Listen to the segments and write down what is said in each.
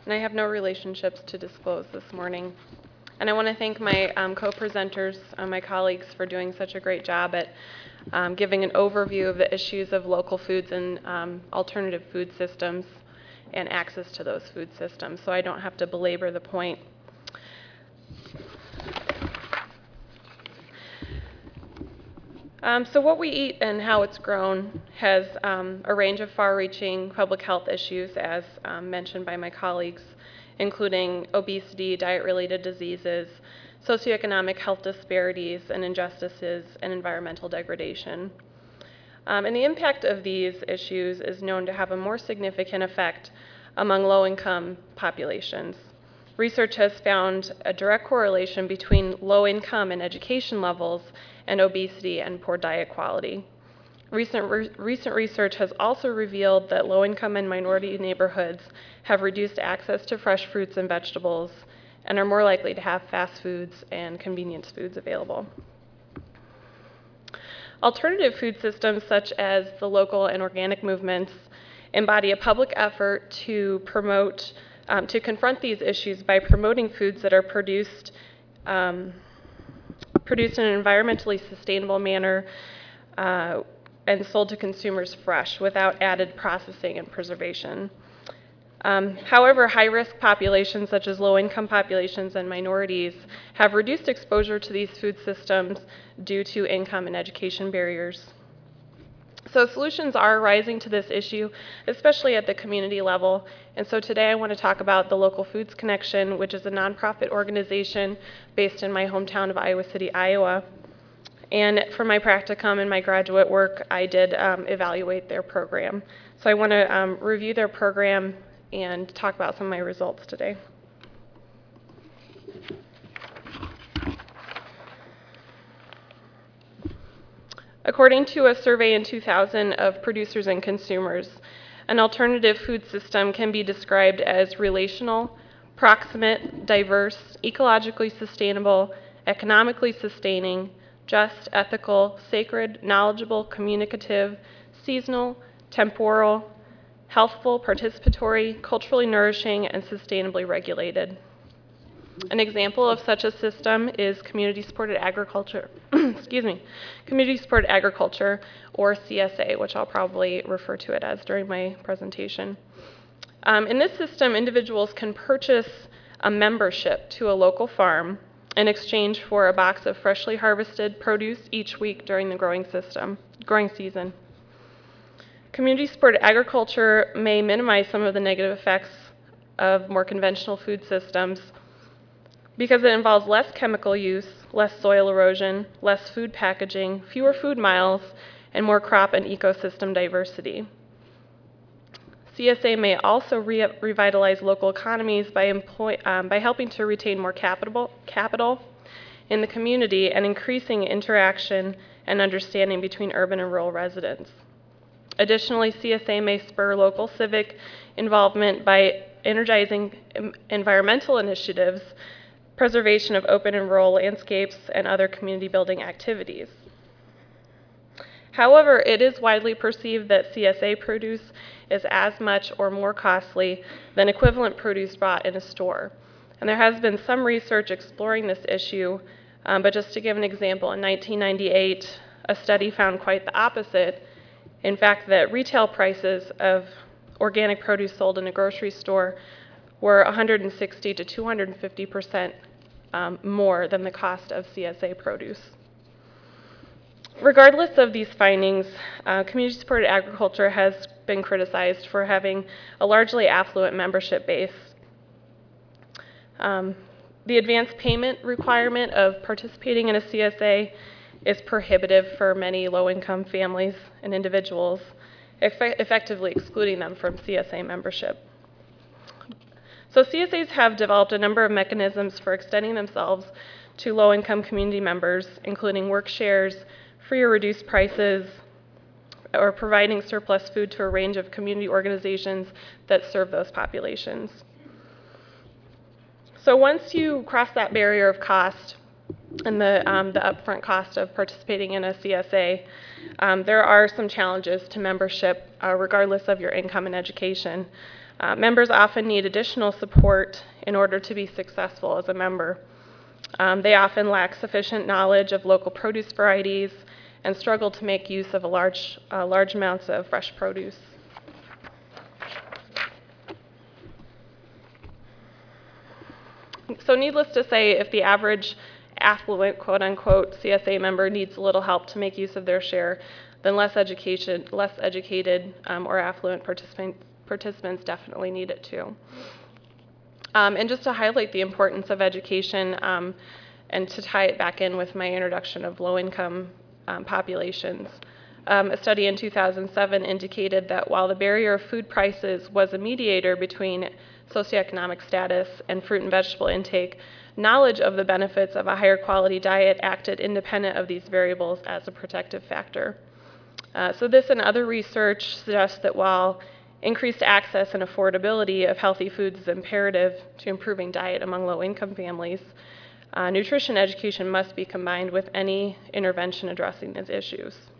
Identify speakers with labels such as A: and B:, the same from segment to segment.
A: and I have no relationships to disclose this morning. And I want to thank my co-presenters, my colleagues, for doing such a great job at giving an overview of the issues of local foods and alternative food systems and access to those food systems, so I don't have to belabor the point. So what we eat and how it's grown has a range of far-reaching public health issues, as mentioned by my colleagues, including obesity, diet-related diseases, socioeconomic health disparities and injustices, and environmental degradation. And the impact of these issues is known to have a more significant effect among low-income populations. Research has found a direct correlation between low income and education levels and obesity and poor diet quality. Recent research has also revealed that low-income and minority neighborhoods have reduced access to fresh fruits and vegetables and are more likely to have fast foods and convenience foods available. Alternative food systems, such as the local and organic movements, embody a public effort to confront these issues by promoting foods that are produced in an environmentally sustainable manner and sold to consumers fresh without added processing and preservation. However, high-risk populations such as low-income populations and minorities have reduced exposure to these food systems due to income and education barriers. So solutions are rising to this issue, especially at the community level. And so today I want to talk about the Local Foods Connection, which is a nonprofit organization based in my hometown of Iowa City, Iowa. And for my practicum and my graduate work, I did evaluate their program. So I want to review their program and talk about some of my results today. According to a survey in 2000 of producers and consumers, an alternative food system can be described as relational, proximate, diverse, ecologically sustainable, economically sustaining, just, ethical, sacred, knowledgeable, communicative, seasonal, temporal, healthful, participatory, culturally nourishing, and sustainably regulated. An example of such a system is community-supported agriculture, community-supported agriculture, or CSA, which I'll probably refer to it as during my presentation. In this system, individuals can purchase a membership to a local farm in exchange for a box of freshly harvested produce each week during the growing season. Community-supported agriculture may minimize some of the negative effects of more conventional food systems because it involves less chemical use, less soil erosion, less food packaging, fewer food miles, and more crop and ecosystem diversity. CSA may also revitalize local economies by helping to retain more capital in the community and increasing interaction and understanding between urban and rural residents. Additionally, CSA may spur local civic involvement by energizing environmental initiatives, preservation of open and rural landscapes, and other community building activities. However, it is widely perceived that CSA produce is as much or more costly than equivalent produce bought in a store. And there has been some research exploring this issue, but just to give an example, in 1998, a study found quite the opposite. In fact, that retail prices of organic produce sold in a grocery store were 160 to 250% more than the cost of CSA produce. Regardless of these findings, community-supported agriculture has been criticized for having a largely affluent membership base. The advance payment requirement of participating in a CSA is prohibitive for many low-income families and individuals, effectively excluding them from CSA membership. So CSAs have developed a number of mechanisms for extending themselves to low-income community members, including work shares, free or reduced prices, or providing surplus food to a range of community organizations that serve those populations. So once you cross that barrier of cost and the upfront cost of participating in a CSA, there are some challenges to membership regardless of your income and education. Members often need additional support in order to be successful as a member. They often lack sufficient knowledge of local produce varieties and struggle to make use of large amounts of fresh produce. So needless to say, if the average affluent, quote-unquote, CSA member needs a little help to make use of their share, then less educated or affluent participants definitely need it too. And just to highlight the importance of education and to tie it back in with my introduction of low-income populations, a study in 2007 indicated that while the barrier of food prices was a mediator between socioeconomic status and fruit and vegetable intake, knowledge of the benefits of a higher quality diet acted independent of these variables as a protective factor. So this and other research suggests that while increased access and affordability of healthy foods is imperative to improving diet among low-income families, nutrition education must be combined with any intervention addressing these issues.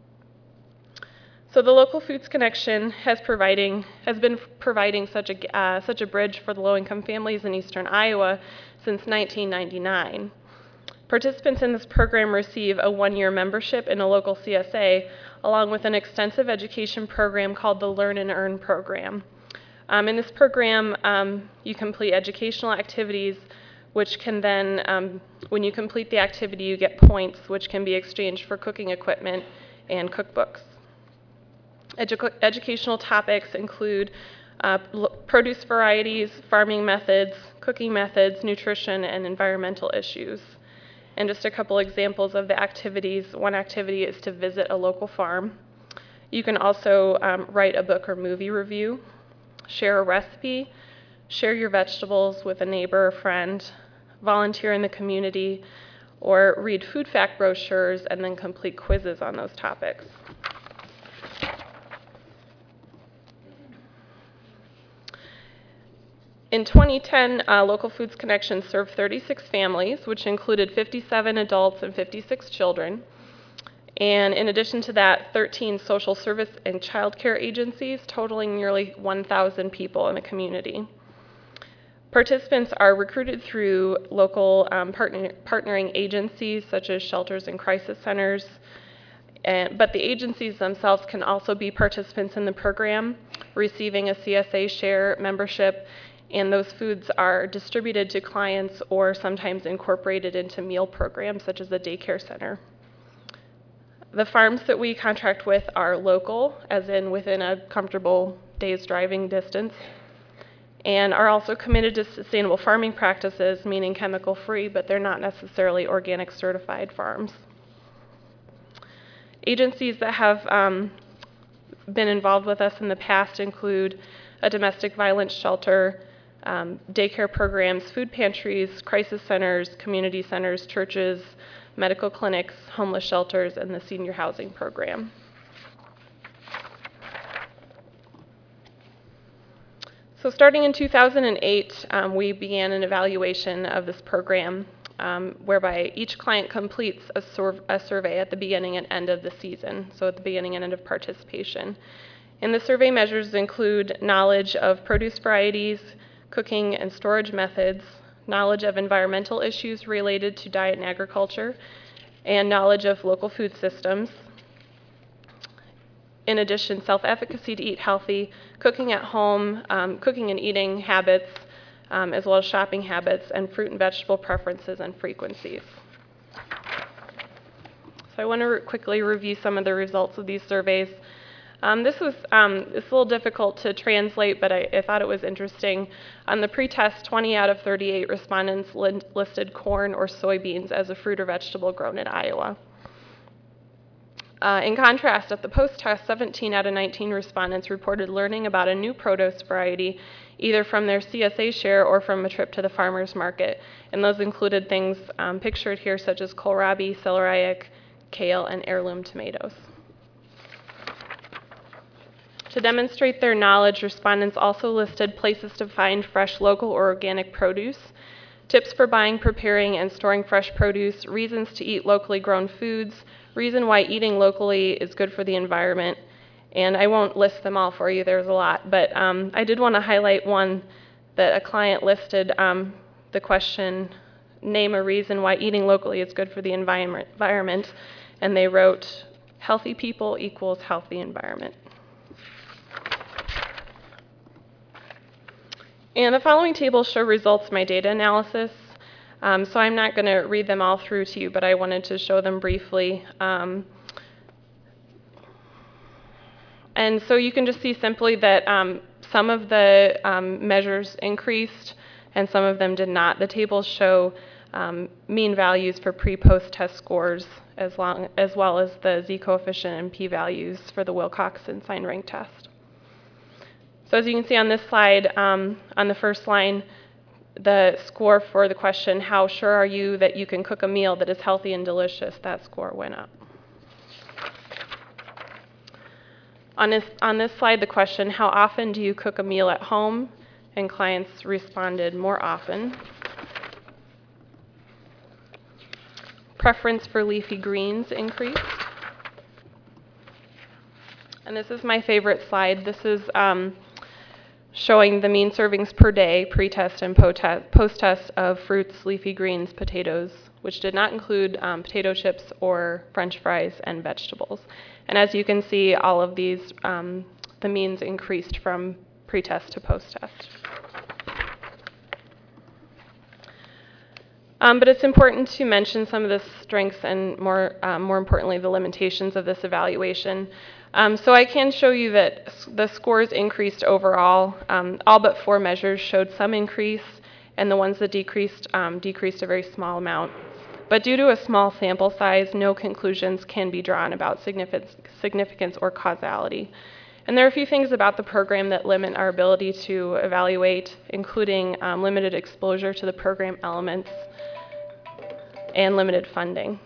A: So the Local Foods Connection has been providing such a bridge for the low-income families in eastern Iowa since 1999. Participants in this program receive a one-year membership in a local CSA, along with an extensive education program called the Learn and Earn program. In this program, you complete educational activities, which can then, when you complete the activity, you get points, which can be exchanged for cooking equipment and cookbooks. Educational topics include produce varieties, farming methods, cooking methods, nutrition, and environmental issues. And just a couple examples of the activities. One activity is to visit a local farm. You can also write a book or movie review, share a recipe, share your vegetables with a neighbor or friend, volunteer in the community, or read food fact brochures and then complete quizzes on those topics. In 2010, Local Foods Connection served 36 families, which included 57 adults and 56 children. And in addition to that, 13 social service and child care agencies, totaling nearly 1,000 people in the community. Participants are recruited through local partnering agencies such as shelters and crisis centers, but the agencies themselves can also be participants in the program, receiving a CSA share membership, and those foods are distributed to clients or sometimes incorporated into meal programs such as a daycare center. The farms that we contract with are local, as in within a comfortable day's driving distance, and are also committed to sustainable farming practices, meaning chemical-free, but they're not necessarily organic certified farms. Agencies that have been involved with us in the past include a domestic violence shelter, daycare programs, food pantries, crisis centers, community centers, churches, medical clinics, homeless shelters, and the senior housing program. So starting in 2008, we began an evaluation of this program whereby each client completes a survey at the beginning and end of the season, so at the beginning and end of participation. And the survey measures include knowledge of produce varieties, cooking and storage methods, knowledge of environmental issues related to diet and agriculture, and knowledge of local food systems. In addition, self-efficacy to eat healthy, cooking at home, cooking and eating habits, as well as shopping habits, and fruit and vegetable preferences and frequencies. So I want to quickly review some of the results of these surveys. It's a little difficult to translate, but I thought it was interesting. On the pretest, 20 out of 38 respondents listed corn or soybeans as a fruit or vegetable grown in Iowa. In contrast, at the post-test, 17 out of 19 respondents reported learning about a new produce variety, either from their CSA share or from a trip to the farmer's market. And those included things pictured here, such as kohlrabi, celeriac, kale, and heirloom tomatoes. To demonstrate their knowledge, respondents also listed places to find fresh local or organic produce, tips for buying, preparing, and storing fresh produce, reasons to eat locally grown foods, reason why eating locally is good for the environment, And I won't list them all for you, there's a lot, but I did want to highlight one that a client listed, the question, name a reason why eating locally is good for the environment, and they wrote, healthy people equals healthy environment. And the following tables show results of my data analysis. So I'm not going to read them all through to you, but I wanted to show them briefly. And so you can just see simply that some of the measures increased and some of them did not. The tables show mean values for pre-post test scores as well as the z-coefficient and p-values for the Wilcoxon sign rank test. So as you can see on this slide, on the first line, the score for the question, how sure are you that you can cook a meal that is healthy and delicious, that score went up. On this slide, the question, how often do you cook a meal at home? And clients responded more often. Preference for leafy greens increased. And this is my favorite slide. This is showing the mean servings per day, pre-test and post-test of fruits, leafy greens, potatoes, which did not include potato chips or French fries and vegetables. And as you can see, all of these, the means increased from pre-test to post-test. But it's important to mention some of the strengths and more importantly, the limitations of this evaluation. So I can show you that the scores increased overall. All but 4 measures showed some increase, and the ones that decreased a very small amount. But due to a small sample size, no conclusions can be drawn about significance or causality. And there are a few things about the program that limit our ability to evaluate, including limited exposure to the program elements and limited funding.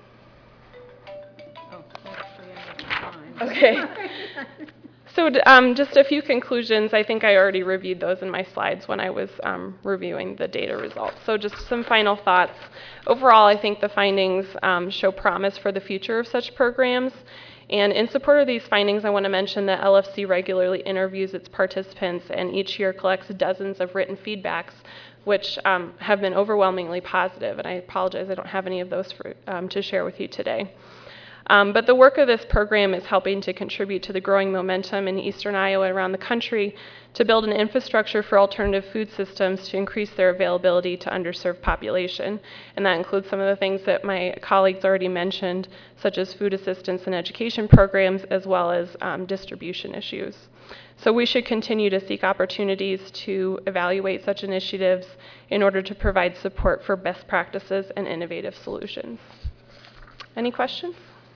A: Okay. So just a few conclusions. I think I already reviewed those in my slides when I was reviewing the data results. So just some final thoughts. Overall, I think the findings show promise for the future of such programs. And in support of these findings, I want to mention that LFC regularly interviews its participants and each year collects dozens of written feedbacks, which have been overwhelmingly positive. And I apologize, I don't have any of those to share with you today. But the work of this program is helping to contribute to the growing momentum in eastern Iowa around the country to build an infrastructure for alternative food systems to increase their availability to underserved population. And that includes some of the things that my colleagues already mentioned, such as food assistance and education programs, as well as distribution issues. So we should continue to seek opportunities to evaluate such initiatives in order to provide support for best practices and innovative solutions. Any questions?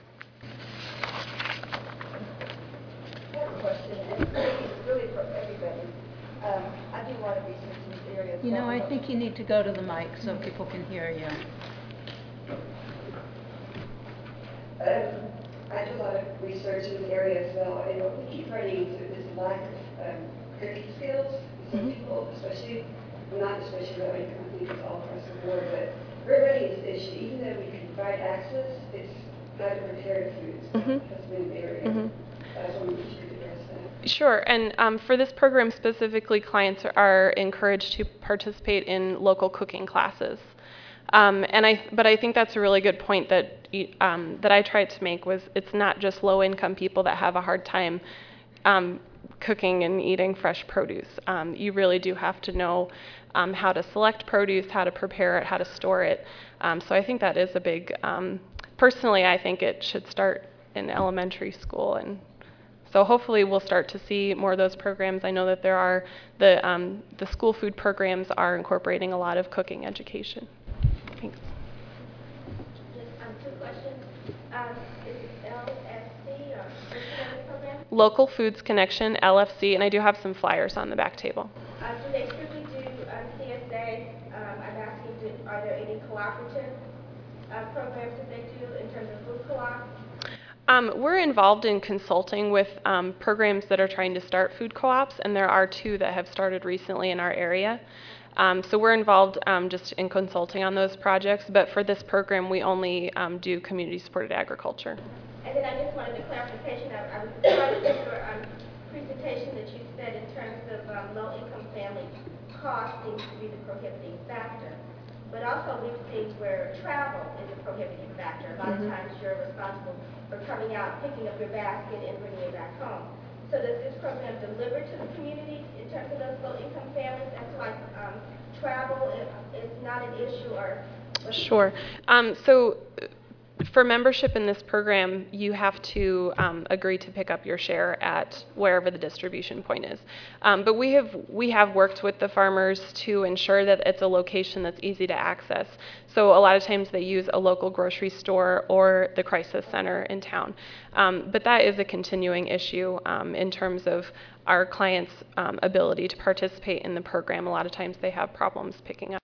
B: It's really for everybody. I do a lot of research in this area.
C: You know, I think you need to go to the mic so people can hear you.
B: I do a lot of research in this area as well, and what we keep running into is lack of cooking skills. Some people, especially low income, I think it's all across the board, but we're running this issue. Even though we can provide access, it's not a prepared foods. That's been an area. So we should address that.
A: Sure, and for this program specifically, clients are encouraged to participate in local cooking classes. But I think that's a really good point that I tried to make was it's not just low-income people that have a hard time cooking and eating fresh produce. You really do have to know how to select produce, how to prepare it, how to store it. So I think that is a big, personally, I think it should start in elementary school, and so hopefully we'll start to see more of those programs. I know that there are, the school food programs are incorporating a lot of cooking education. Thanks.
D: Just 2 questions. Is it LFC or what's the name of the program?
A: Local Foods Connection, LFC, and I do have some flyers on the back table.
D: Do they strictly do CSA? I'm asking, are there any cooperative programs that they do in terms of food co-ops?
A: We're involved in consulting with programs that are trying to start food co-ops, and there are 2 that have started recently in our area. So we're involved just in consulting on those projects, but for this program, we only do community-supported agriculture.
D: And then I just wanted a clarification. I was trying to figure cost seems to be the prohibiting factor. But also we've seen where travel is a prohibiting factor. A lot of times you're responsible for coming out, picking up your basket, and bringing it back home. So does this program deliver to the community in terms of those low-income families? That's why travel is not an issue, or
A: Sure. So for membership in this program, you have to agree to pick up your share at wherever the distribution point is. But we have worked with the farmers to ensure that it's a location that's easy to access. So a lot of times they use a local grocery store or the crisis center in town. But that is a continuing issue in terms of our clients' ability to participate in the program. A lot of times they have problems picking up